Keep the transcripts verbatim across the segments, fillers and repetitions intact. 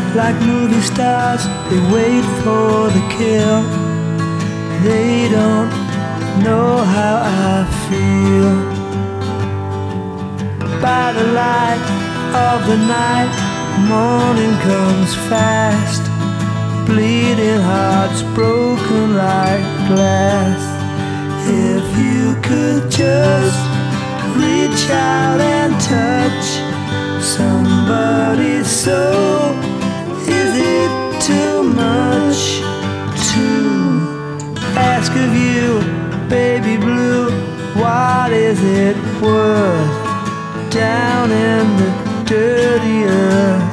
like movie stars, they wait for the kill. They don't know how I feel. By the light of the night, morning comes fast. Bleeding hearts broken like glass. If you could just reach out and touch somebody's soul, is it too much to ask of you, baby blue? What is it worth down in the dirty earth?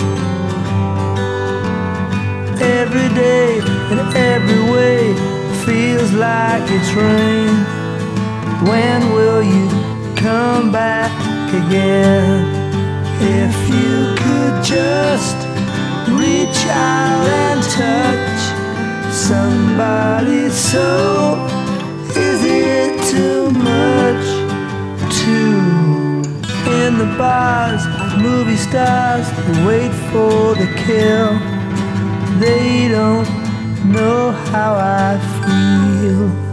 Every day in every way feels like it's rain. When will you come back again? If you could just reach out and touch somebody's soul, is it too much to? In the bars, movie stars wait for the kill. They don't know how I feel.